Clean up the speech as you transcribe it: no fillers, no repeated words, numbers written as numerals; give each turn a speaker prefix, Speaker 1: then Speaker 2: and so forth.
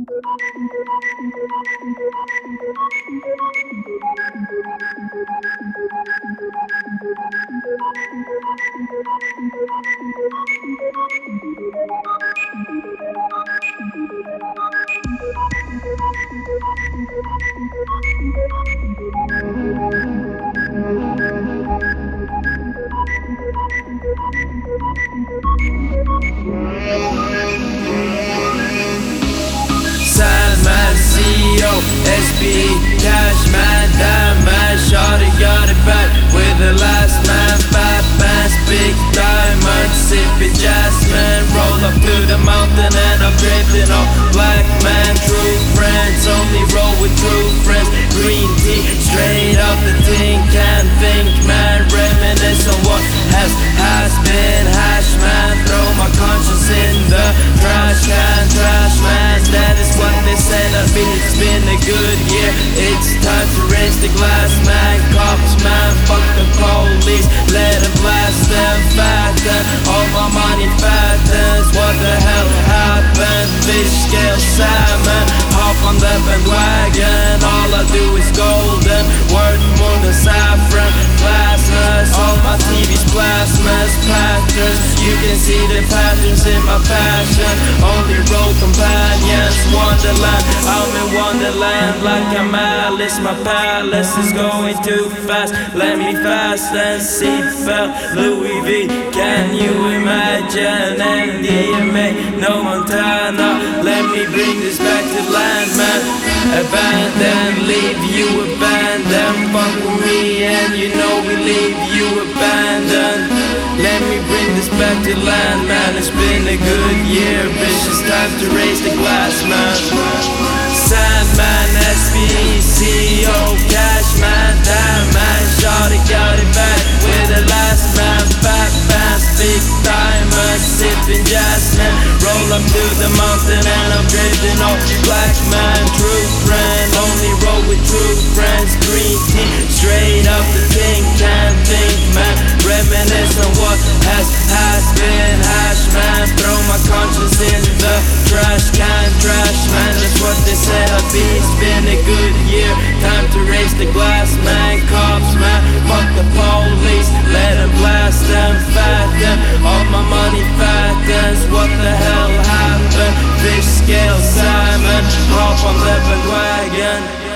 Speaker 1: Sandman, CEO, SB, Cashman, Diamond, Shawty got it back with the last man, fat bands, big diamonds, sipping jasmine, roll up to the mountain and I'm drifting off. Black man, true friends, only roll with true friends. Green tea, straight up the tin can, think man, reminisce on what has been. Hash man, throw my conscience in the trash can, trash man, that is what they said of me. It's been a good year, it's time to raise the glass, man. Cops, man, fuck the police, let them blast them, fatten, all my money fattens. What the hell happened? Fish, scale, salmon, hop on the bandwagon. All I do is golden, worth more than saffron. Plasmas, all my TV's plasmas, patterns. You can see the patterns in my passion. Only road companions, Wonderland. I'm in Wonderland like I'm Alice. My palace is going too fast. Let me fast and seatbelt. Louis V, can you imagine? NDMA, no Montana. Let me bring this back to land, man. Abandon, leave you abandoned. Fuck with me and you know we leave you abandoned. Let me bring this back to land, man. It's been a good year, bitch. It's time to raise the glass, man. Sandman, SB, CEO, Cashman, Diamond, Shawty got it back with the last man. Fat bands, big diamonds, sipping jasmine, roll up to the mountain and I'm drifting off. Black man, true friend, only roll with true friends. Green tea, straight up the tin can, think man, reminisce on what has been. Hash man, throw my conscience in the trash can, trash man, that's what they said I'd be. It's been a good year, time to raise the glass, man. Cops, man, fuck the police, let them blast them, fatten, all my money fattens. What the hell happened? Fish, scale, salmon, hop on the bandwagon.